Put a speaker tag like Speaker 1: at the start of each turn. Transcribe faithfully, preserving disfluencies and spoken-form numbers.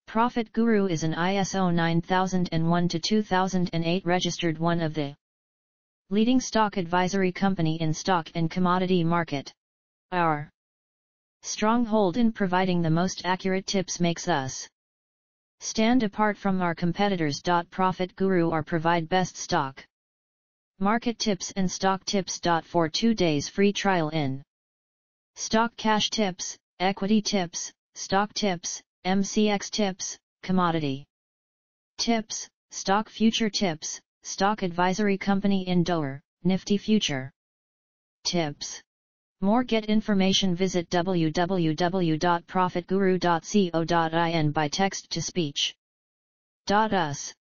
Speaker 1: Profit Guru is an I S O nine thousand one to two thousand eight registered one of the leading stock advisory company in stock and commodity market. Our stronghold in providing the most accurate tips makes us stand apart from our competitors. Profit Guru or provide best stock market tips and stock tips. For two days free trial in stock cash tips, equity tips, stock tips, M C X tips, commodity tips, stock future tips, stock advisory company Indore, Nifty future tips. More get information visit w w w dot profit guru dot co dot in by text to speech. Us